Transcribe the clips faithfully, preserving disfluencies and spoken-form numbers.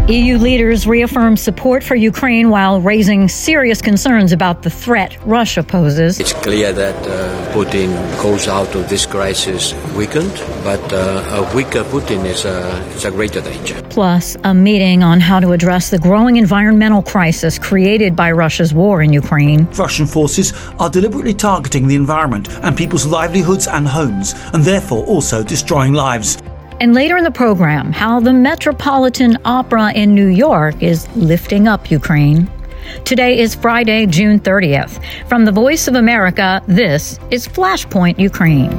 E U leaders reaffirm support for Ukraine while raising serious concerns about the threat Russia poses. It's clear that uh, Putin goes out of this crisis weakened, but uh, a weaker Putin is a, is a greater danger. Plus, a meeting on how to address the growing environmental crisis created by Russia's war in Ukraine. Russian forces are deliberately targeting the environment and people's livelihoods and homes, and therefore also destroying lives. And later in the program, how the Metropolitan Opera in New York is lifting up Ukraine. Today is Friday, June thirtieth. From the Voice of America, this is Flashpoint Ukraine.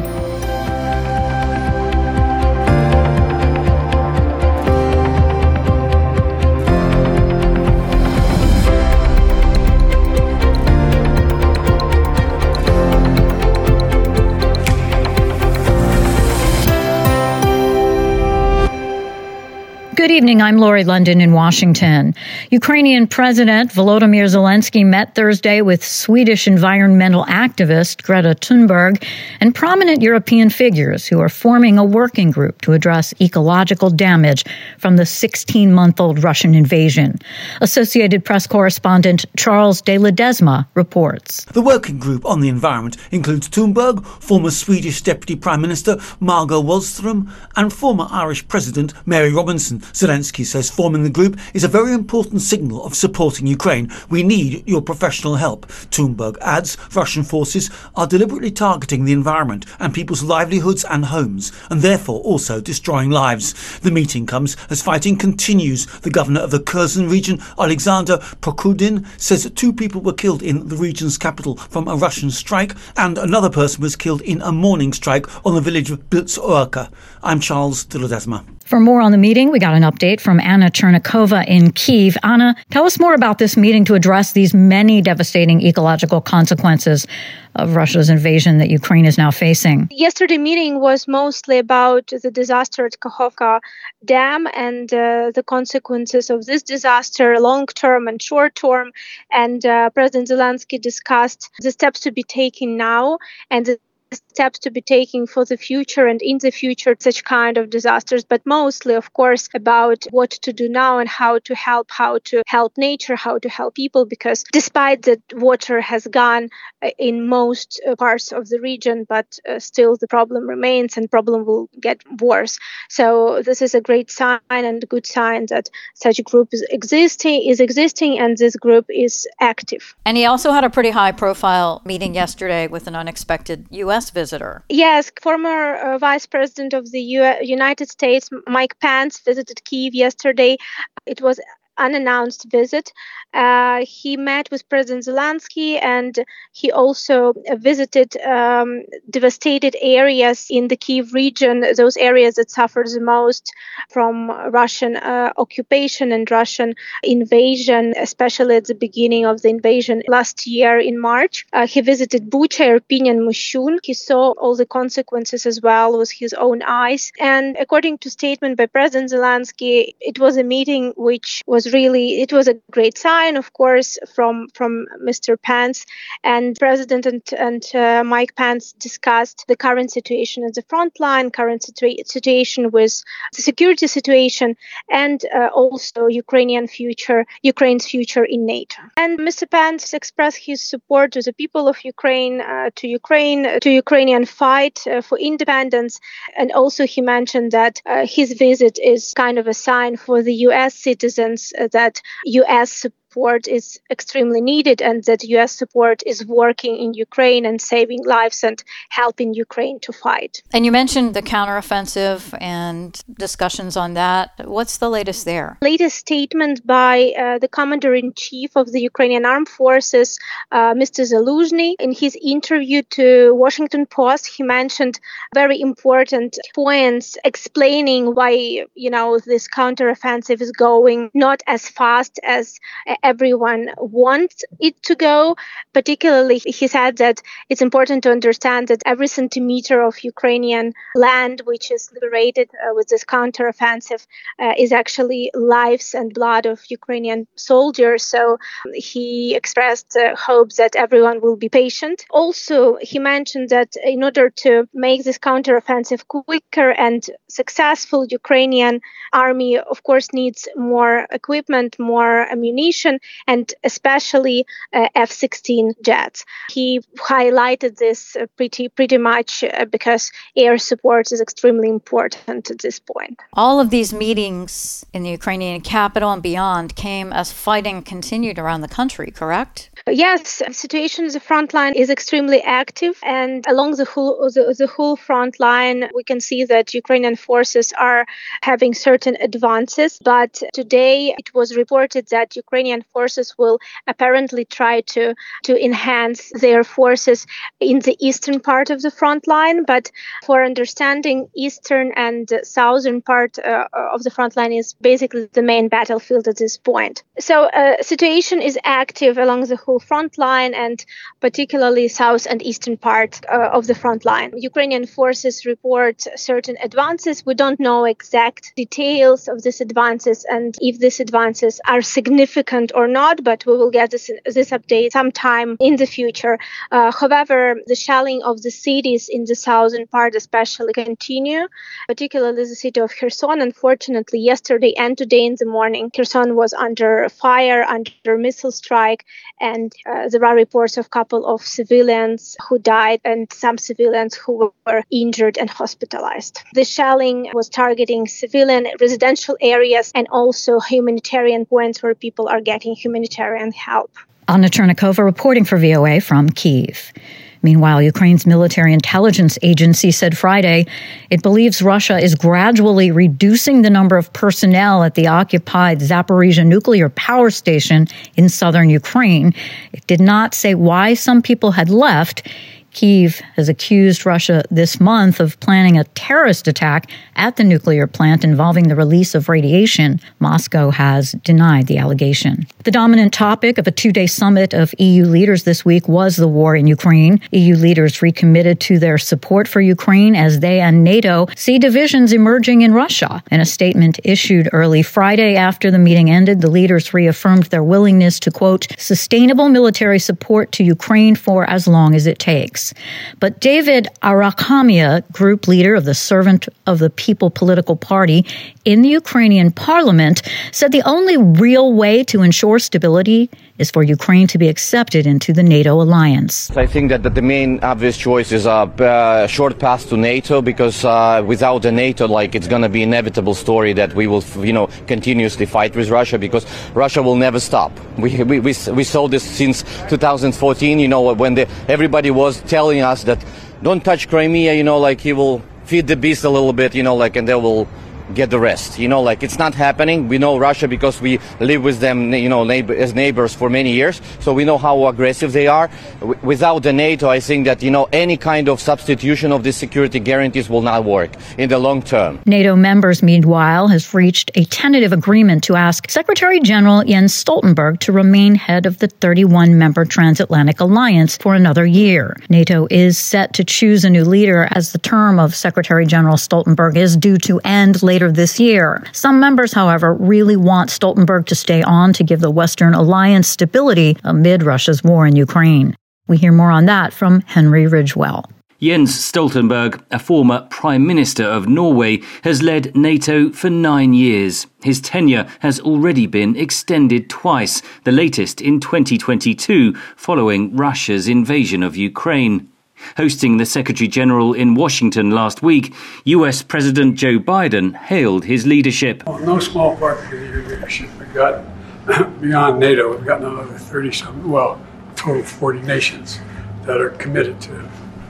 Good evening. I'm Lori London in Washington. Ukrainian President Volodymyr Zelensky met Thursday with Swedish environmental activist Greta Thunberg and prominent European figures who are forming a working group to address ecological damage from the sixteen-month-old Russian invasion. Associated Press correspondent Charles de Ledesma reports. The working group on the environment includes Thunberg, former Swedish Deputy Prime Minister Margot Wallström, and former Irish President Mary Robinson. Zelensky says forming the group is a very important signal of supporting Ukraine. We need your professional help. Thunberg adds Russian forces are deliberately targeting the environment and people's livelihoods and homes, and therefore also destroying lives. The meeting comes as fighting continues. The governor of the Kherson region, Alexander Prokudin, says that two people were killed in the region's capital from a Russian strike, and another person was killed in a morning strike on the village of Biltsorka. I'm Charles de Ledesma. For more on the meeting, we got an update from Anna Chernikova in Kyiv. Anna, tell us more about this meeting to address these many devastating ecological consequences of Russia's invasion that Ukraine is now facing. Yesterday meeting was mostly about the disaster at Kakhovka Dam and uh, the consequences of this disaster, long-term and short-term. And uh, President Zelensky discussed the steps to be taken now and the steps to be taken for the future and in the future such kind of disasters, but mostly, of course, about what to do now and how to help, how to help nature, how to help people, because despite that water has gone in most parts of the region, but uh, still the problem remains and problem will get worse. So this is a great sign and a good sign that such a group is existing, is existing and this group is active. And he also had a pretty high profile meeting yesterday with an unexpected U S visitor. Yes, former uh, Vice President of the U- United States, Mike Pence, visited Kyiv yesterday. It was unannounced visit. Uh, he met with President Zelensky and he also visited um, devastated areas in the Kyiv region, those areas that suffered the most from Russian uh, occupation and Russian invasion, especially at the beginning of the invasion last year in March. Uh, he visited Bucha, Irpin, and Moshchun. He saw all the consequences as well with his own eyes. And according to statement by President Zelensky, it was a meeting which was really, it was a great sign, of course, from from Mister Pence. And President and, and uh, Mike Pence discussed the current situation at the front line, current situa- situation with the security situation, and uh, also Ukrainian future, Ukraine's future in NATO. And Mister Pence expressed his support to the people of Ukraine, uh, to Ukraine, to Ukrainian fight uh, for independence. And also he mentioned that uh, his visit is kind of a sign for the U S citizens uh, that U S support is extremely needed and that U S support is working in Ukraine and saving lives and helping Ukraine to fight. And you mentioned the counteroffensive and discussions on that. What's the latest there? Latest statement by uh, the Commander-in-Chief of the Ukrainian Armed Forces, uh, Mister Zaluzhny. In his interview to Washington Post, he mentioned very important points explaining why, you know, this counteroffensive is going not as fast as everyone wants it to go. Particularly, he said that it's important to understand that every centimeter of Ukrainian land which is liberated uh, with this counteroffensive uh, is actually lives and blood of Ukrainian soldiers. So he expressed uh, hope that everyone will be patient. Also, he mentioned that in order to make this counteroffensive quicker and successful, Ukrainian army, of course, needs more equipment, more ammunition, and especially uh, F sixteen jets. He highlighted this uh, pretty pretty much uh, because air support is extremely important at this point. All of these meetings in the Ukrainian capital and beyond came as fighting continued around the country, correct? Yes, the situation at the front line is extremely active, and along the whole the, the whole front line, we can see that Ukrainian forces are having certain advances. But today it was reported that Ukrainian forces will apparently try to to enhance their forces in the eastern part of the front line. But for understanding, eastern and southern part uh, of the front line is basically the main battlefield at this point. So uh, situation is active along the whole front line, and particularly south and eastern part uh, of the front line. Ukrainian forces report certain advances. We don't know exact details of these advances and if these advances are significant or not, but we will get this, this update sometime in the future. Uh, however, the shelling of the cities in the southern part especially continue, particularly the city of Kherson. Unfortunately, yesterday and today in the morning, Kherson was under fire, under missile strike, and uh, there are reports of a couple of civilians who died and some civilians who were injured and hospitalized. The shelling was targeting civilian residential areas and also humanitarian points where people are getting humanitarian help. Anna Chernikova reporting for V O A from Kyiv. Meanwhile, Ukraine's military intelligence agency said Friday it believes Russia is gradually reducing the number of personnel at the occupied Zaporizhzhia nuclear power station in southern Ukraine. It did not say why some people had left. Kyiv has accused Russia this month of planning a terrorist attack at the nuclear plant involving the release of radiation. Moscow has denied the allegation. The dominant topic of a two-day summit of E U leaders this week was the war in Ukraine. E U leaders recommitted to their support for Ukraine as they and NATO see divisions emerging in Russia. In a statement issued early Friday after the meeting ended, the leaders reaffirmed their willingness to, quote, sustainable military support to Ukraine for as long as it takes. But David Arakhamia, group leader of the Servant of the People political party in the Ukrainian parliament, said the only real way to ensure stability is for Ukraine to be accepted into the NATO alliance. I think that the main obvious choice is a uh, short path to NATO, because uh, without the NATO, like, it's going to be an inevitable story that we will, you know, continuously fight with Russia, because Russia will never stop. We we we, we saw this since two thousand fourteen, you know, when the, everybody was telling us that don't touch Crimea, you know, like he will feed the beast a little bit, you know, like, and they will get the rest. You know, like, it's not happening. We know Russia because we live with them, you know, neighbor, as neighbors for many years. So we know how aggressive they are. W- without the NATO, I think that, you know, any kind of substitution of the security guarantees will not work in the long term. NATO members, meanwhile, has reached a tentative agreement to ask Secretary General Jens Stoltenberg to remain head of the thirty-one member transatlantic alliance for another year. NATO is set to choose a new leader as the term of Secretary General Stoltenberg is due to end later this year. Some members, however, really want Stoltenberg to stay on to give the Western alliance stability amid Russia's war in Ukraine. We hear more on that from Henry Ridgewell. Jens Stoltenberg, a former Prime Minister of Norway, has led NATO for nine years. His tenure has already been extended twice, the latest in twenty twenty-two, following Russia's invasion of Ukraine. Hosting the Secretary-General in Washington last week, U S President Joe Biden hailed his leadership. Well, no small part of your leadership. We've got, beyond NATO, we've got another thirty-some, well, a total of forty nations that are committed to,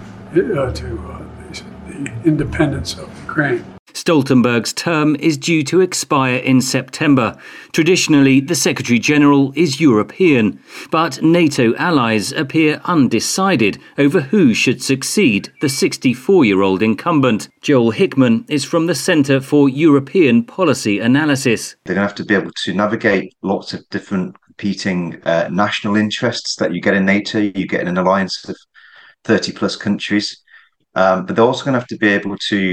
uh, to uh, the independence of Ukraine. Stoltenberg's term is due to expire in September. Traditionally, the Secretary-General is European, but NATO allies appear undecided over who should succeed the sixty-four-year-old incumbent. Joel Hickman is from the Centre for European Policy Analysis. They're going to have to be able to navigate lots of different competing uh, national interests that you get in NATO. You get in an alliance of thirty plus countries, um, but they're also going to have to be able to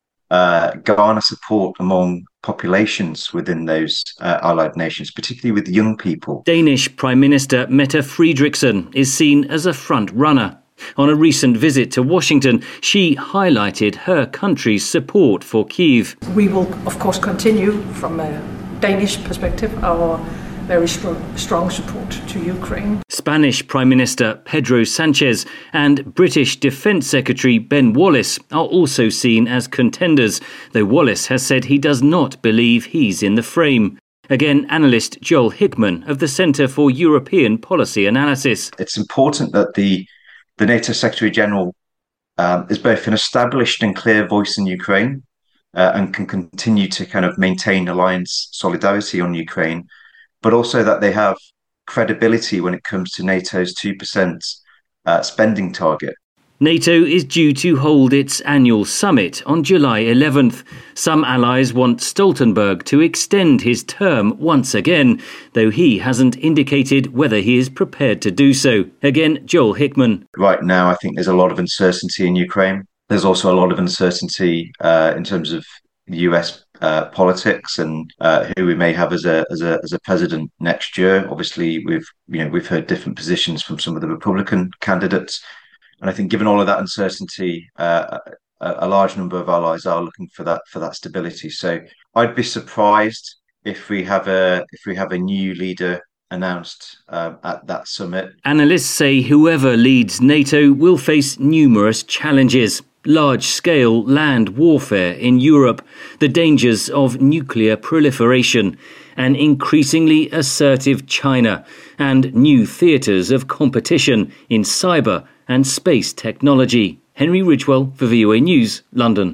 uh, garner support among populations within those uh, allied nations, particularly with young people. Danish Prime Minister Mette Frederiksen is seen as a front runner. On a recent visit to Washington, she highlighted her country's support for Kyiv. We will, of course, continue from a Danish perspective our very strong, strong support to Ukraine. Spanish Prime Minister Pedro Sanchez and British Defence Secretary Ben Wallace are also seen as contenders, though Wallace has said he does not believe he's in the frame. Again, analyst Joel Hickman of the Centre for European Policy Analysis. It's important that the The NATO Secretary-General um, is both an established and clear voice in Ukraine uh, and can continue to kind of maintain alliance solidarity on Ukraine, but also that they have credibility when it comes to NATO's two percent uh, spending target. NATO is due to hold its annual summit on July eleventh. Some allies want Stoltenberg to extend his term once again, though he hasn't indicated whether he is prepared to do so. Again, Joel Hickman. Right now, I think there's a lot of uncertainty in Ukraine. There's also a lot of uncertainty uh, in terms of U S uh, politics and uh, who we may have as a as a as a president next year. Obviously, we've you know we've heard different positions from some of the Republican candidates. And I think given all of that uncertainty, uh, a, a large number of allies are looking for that for that stability. So I'd be surprised if we have a if we have a new leader announced uh, at that summit. Analysts say whoever leads NATO will face numerous challenges. Large-scale land warfare in Europe, the dangers of nuclear proliferation, an increasingly assertive China, and new theatres of competition in cyber and space technology. Henry Ridgewell for V O A News, London.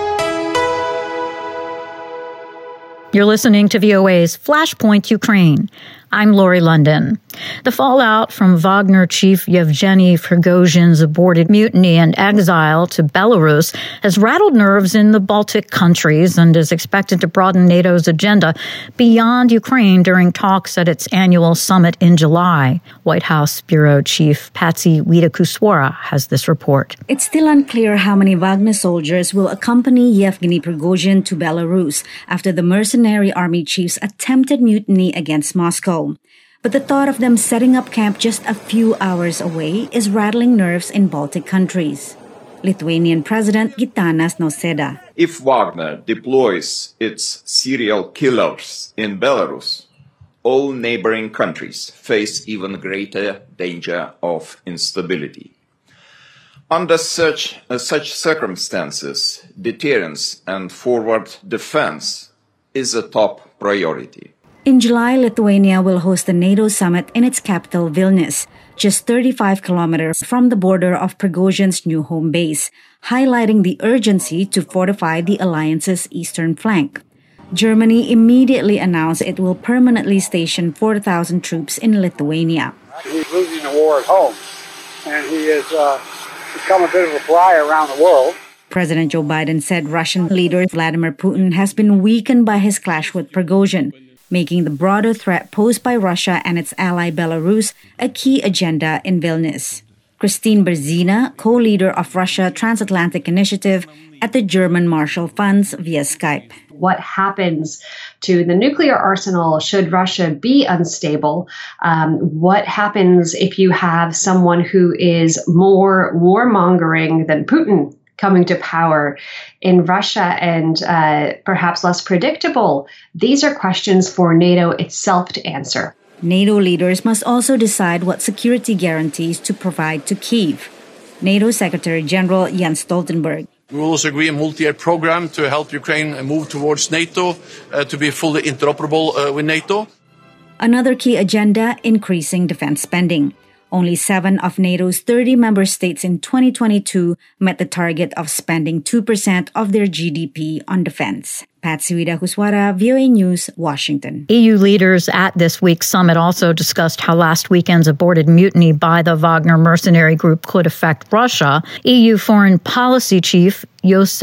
You're listening to V O A's Flashpoint Ukraine. I'm Laurie London. The fallout from Wagner chief Yevgeny Prigozhin's aborted mutiny and exile to Belarus has rattled nerves in the Baltic countries and is expected to broaden NATO's agenda beyond Ukraine during talks at its annual summit in July. White House Bureau Chief Patsy Widakuswara has this report. It's still unclear how many Wagner soldiers will accompany Yevgeny Prigozhin to Belarus after the mercenary army chief's attempted mutiny against Moscow. But the thought of them setting up camp just a few hours away is rattling nerves in Baltic countries. Lithuanian President Gitanas Nausėda. If Wagner deploys its serial killers in Belarus, all neighboring countries face even greater danger of instability. Under such, uh, such circumstances, deterrence and forward defense is a top priority. In July, Lithuania will host the NATO summit in its capital, Vilnius, just thirty-five kilometers from the border of Prigozhin's new home base, highlighting the urgency to fortify the alliance's eastern flank. Germany immediately announced it will permanently station four thousand troops in Lithuania. He's losing the war at home, and he has uh, become a bit of a fly around the world. President Joe Biden said Russian leader Vladimir Putin has been weakened by his clash with Prigozhin, making the broader threat posed by Russia and its ally Belarus a key agenda in Vilnius. Christine Berzina, co-leader of Russia Transatlantic Initiative at the German Marshall Funds via Skype. What happens to the nuclear arsenal should Russia be unstable? Um, what happens if you have someone who is more warmongering than Putin coming to power in Russia and uh, perhaps less predictable? These are questions for NATO itself to answer. NATO leaders must also decide what security guarantees to provide to Kyiv. NATO Secretary General Jens Stoltenberg. We will also agree a multi-year program to help Ukraine move towards NATO, uh, to be fully interoperable uh, with NATO. Another key agenda, increasing defense spending. Only seven of NATO's thirty member states in twenty twenty-two met the target of spending two percent of their G D P on defense. Patsy Widakuswara, V O A News, Washington. E U leaders at this week's summit also discussed how last weekend's aborted mutiny by the Wagner mercenary group could affect Russia. E U Foreign Policy Chief Josep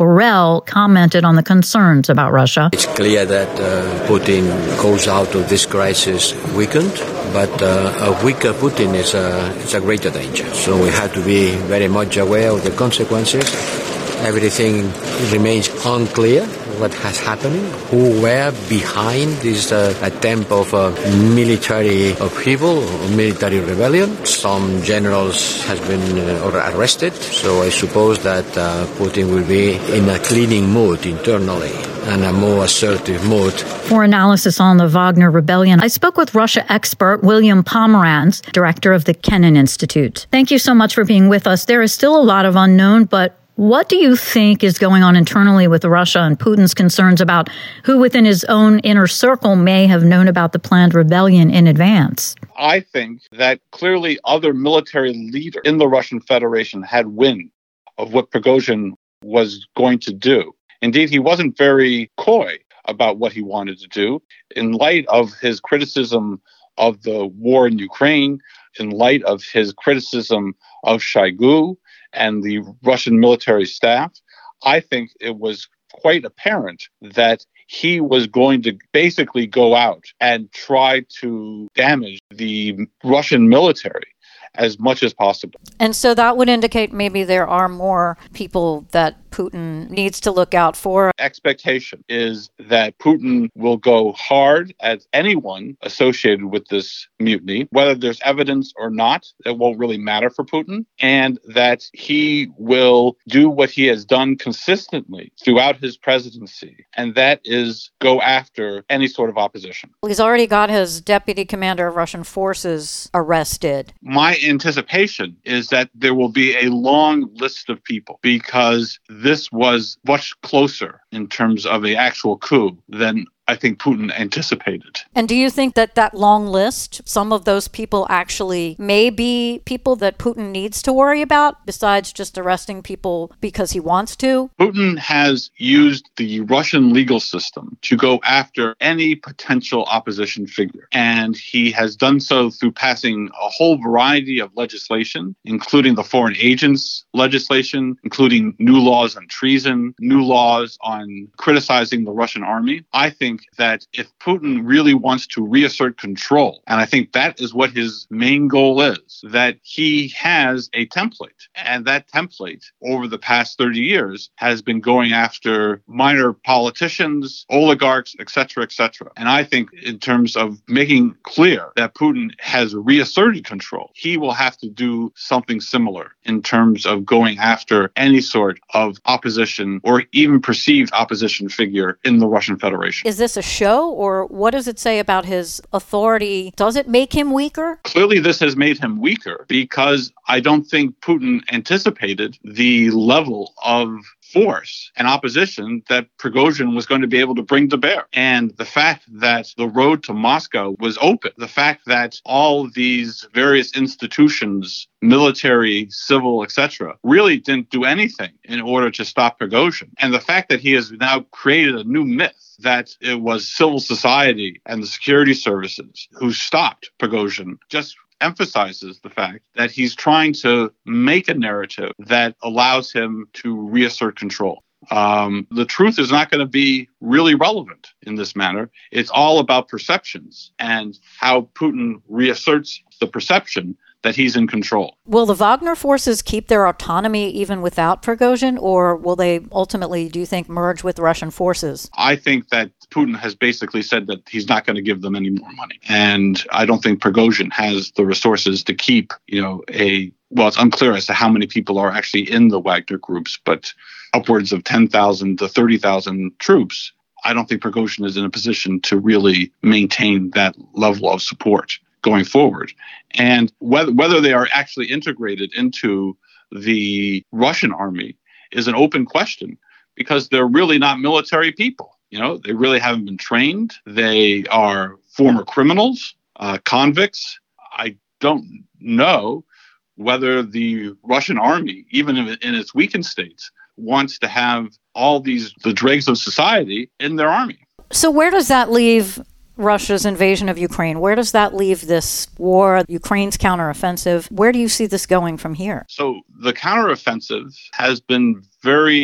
Borrell commented on the concerns about Russia. It's clear that uh, Putin goes out of this crisis weakened, but uh, a weaker Putin is a, is a greater danger. So we have to be very much aware of the consequences. Everything remains unclear what has happened, who were behind this uh, attempt of uh, military upheaval or military rebellion. Some generals have been uh, arrested, so I suppose that uh, Putin will be in a cleaning mood internally and a more assertive mood. For analysis on the Wagner rebellion, I spoke with Russia expert William Pomeranz, director of the Kennan Institute. Thank you so much for being with us. There is still a lot of unknown, but what do you think is going on internally with Russia and Putin's concerns about who within his own inner circle may have known about the planned rebellion in advance? I think that clearly other military leaders in the Russian Federation had wind of what Prigozhin was going to do. Indeed, he wasn't very coy about what he wanted to do. In light of his criticism of the war in Ukraine, in light of his criticism of Shoigu and the Russian military staff, I think it was quite apparent that he was going to basically go out and try to damage the Russian military as much as possible. And so that would indicate maybe there are more people that Putin needs to look out for. Expectation is that Putin will go hard at anyone associated with this mutiny, whether there's evidence or not. It won't really matter for Putin, and that he will do what he has done consistently throughout his presidency, and that is go after any sort of opposition. He's already got his deputy commander of Russian forces arrested. My anticipation is that there will be a long list of people, because this was much closer in terms of an actual coup than I think Putin anticipated. And do you think that that long list, some of those people actually may be people that Putin needs to worry about, besides just arresting people because he wants to? Putin has used the Russian legal system to go after any potential opposition figure. And he has done so through passing a whole variety of legislation, including the foreign agents legislation, including new laws on treason, new laws on criticizing the Russian army. I think that if Putin really wants to reassert control, and I think that is what his main goal is, that he has a template. And that template over the past thirty years has been going after minor politicians, oligarchs, et cetera, et cetera. And I think in terms of making clear that Putin has reasserted control, he will have to do something similar in terms of going after any sort of opposition or even perceived opposition figure in the Russian Federation. Is this a show, or what does it say about his authority? Does it make him weaker? Clearly, this has made him weaker, because I don't think Putin anticipated the level of force and opposition that Prigozhin was going to be able to bring to bear. And the fact that the road to Moscow was open, the fact that all these various institutions, military, civil, et cetera, really didn't do anything in order to stop Prigozhin. And the fact that he has now created a new myth that it was civil society and the security services who stopped Prigozhin just emphasizes the fact that he's trying to make a narrative that allows him to reassert control. Um, the truth is not going to be really relevant in this matter. It's all about perceptions and how Putin reasserts the perception that he's in control. Will the Wagner forces keep their autonomy even without Prigozhin, or will they ultimately, do you think, merge with Russian forces? I think that Putin has basically said that he's not going to give them any more money. And I don't think Prigozhin has the resources to keep, you know, a, well, it's unclear as to how many people are actually in the Wagner groups, but upwards of ten thousand to thirty thousand troops. I don't think Prigozhin is in a position to really maintain that level of support going forward. And whether whether they are actually integrated into the Russian army is an open question, because they're really not military people. You know, they really haven't been trained. They are former criminals, uh, convicts. I don't know whether the Russian army, even in, in its weakened states, wants to have all these, the dregs of society in their army. So where does that leave Russia's invasion of Ukraine? Where does that leave this war, Ukraine's counteroffensive? Where do you see this going from here? So the counteroffensive has been very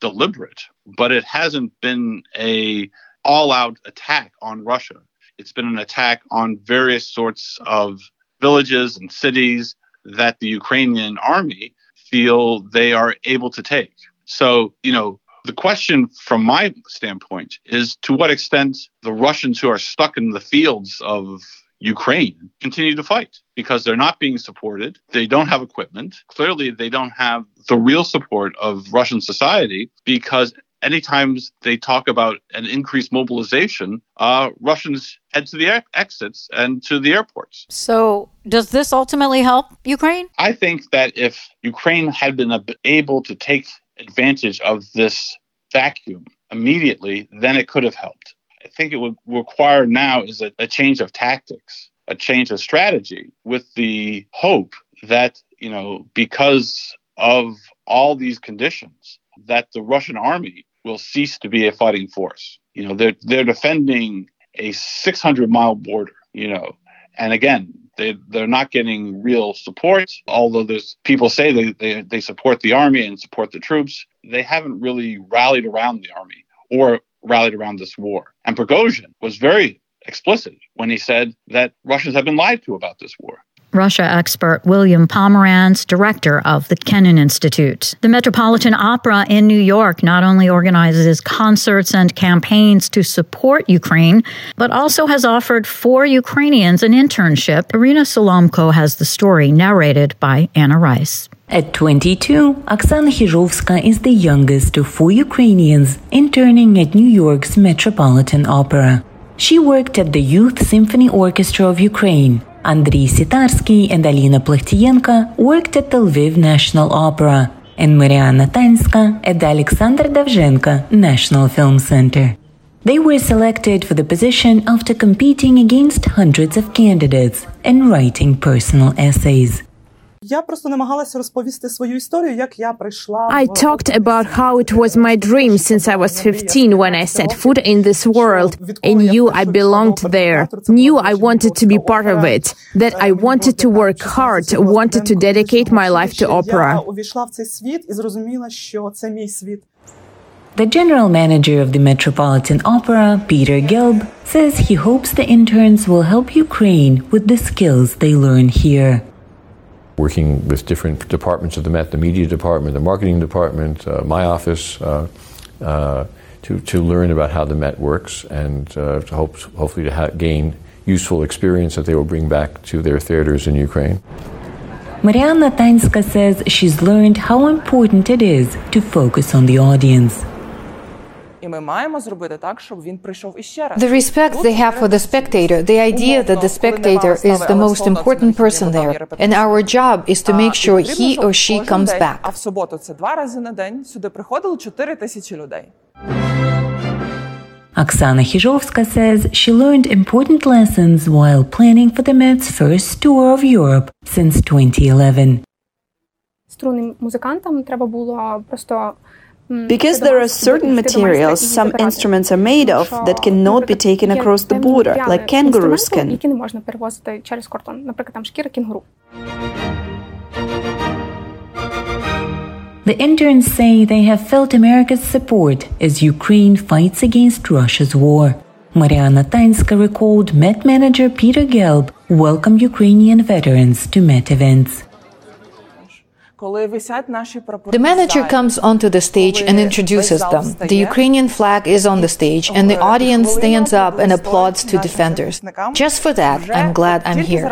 deliberate, but it hasn't been a all-out attack on Russia. It's been an attack on various sorts of villages and cities that the Ukrainian army feel they are able to take. So, you know, the question from my standpoint is to what extent the Russians who are stuck in the fields of Ukraine continue to fight, because they're not being supported. They don't have equipment. Clearly, they don't have the real support of Russian society, because anytime they talk about an increased mobilization, uh, Russians head to the ex- exits and to the airports. So does this ultimately help Ukraine? I think that if Ukraine had been able to take advantage of this vacuum immediately, then it could have helped. I think it would require now is a, a change of tactics, a change of strategy, with the hope that, you know, because of all these conditions, that the Russian army will cease to be a fighting force. You know, they're they're defending a six hundred mile border, you know, and again, they they're not getting real support. Although there's people say they, they they support the army and support the troops, they haven't really rallied around the army or rallied around this war. And Prigozhin was very explicit when he said that Russians have been lied to about this war. Russia expert William Pomeranz, director of the Kennan Institute. The Metropolitan Opera in New York not only organizes concerts and campaigns to support Ukraine, but also has offered four Ukrainians an internship. Irina Solomko has the story, narrated by Anna Rice. At twenty-two, Oksana Khizhovska is the youngest of four Ukrainians interning at New York's Metropolitan Opera. She worked at the Youth Symphony Orchestra of Ukraine. Andriy Sitarsky and Alina Plakhtiyenko worked at the Lviv National Opera, and Mariana Tanska at the Alexander Davzhenko National Film Center. They were selected for the position after competing against hundreds of candidates and writing personal essays. Я просто намагалася розповісти свою історію, як я прийшла. I talked about how it was my dream since I was fifteen when I set foot in this world and knew I belonged there, knew I wanted to be part of it, that I wanted to work hard, wanted to dedicate my life to opera. Я увійшла в цей світ і зрозуміла, що це мій світ. The general manager of the Metropolitan Opera, Peter Gelb, says he hopes the interns will help Ukraine with the skills they learn here. Working with different departments of the Met, the media department, the marketing department, uh, my office, uh, uh, to, to learn about how the Met works and uh, to hope, hopefully to ha- gain useful experience that they will bring back to their theaters in Ukraine. Mariana Tanska says she's learned how important it is to focus on the audience. The respect they have for the spectator, the idea that the spectator is the most important person there, and our job is to make sure he or she comes back. Oksana Khizhovska says she learned important lessons while planning for the Met's first tour of Europe since twenty eleven. Because there are certain materials some instruments are made of that cannot be taken across the border, like kangaroo skin. The interns say they have felt America's support as Ukraine fights against Russia's war. Mariana Tanska recalled Met manager Peter Gelb welcomed Ukrainian veterans to Met events. The manager comes onto the stage and introduces them. The Ukrainian flag is on the stage and the audience stands up and applauds to defenders. Just for that, I'm glad I'm here.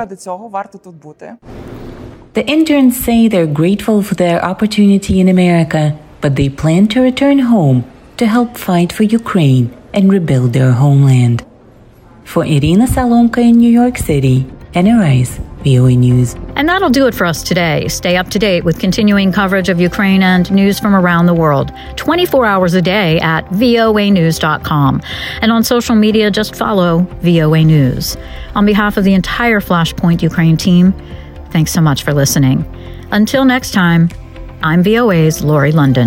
The interns say they're grateful for their opportunity in America, but they plan to return home to help fight for Ukraine and rebuild their homeland. For Irina Solomko in New York City, Anna Rice, V O A News. And that'll do it for us today. Stay up to date with continuing coverage of Ukraine and news from around the world, twenty-four hours a day at V O A news dot com. And on social media, just follow V O A News. On behalf of the entire Flashpoint Ukraine team, thanks so much for listening. Until next time, I'm V O A's Lori London.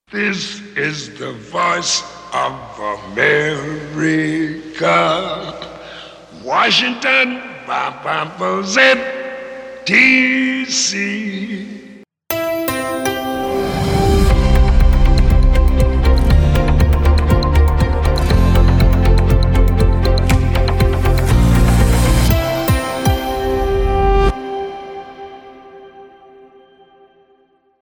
This is the voice of America. Washington, D C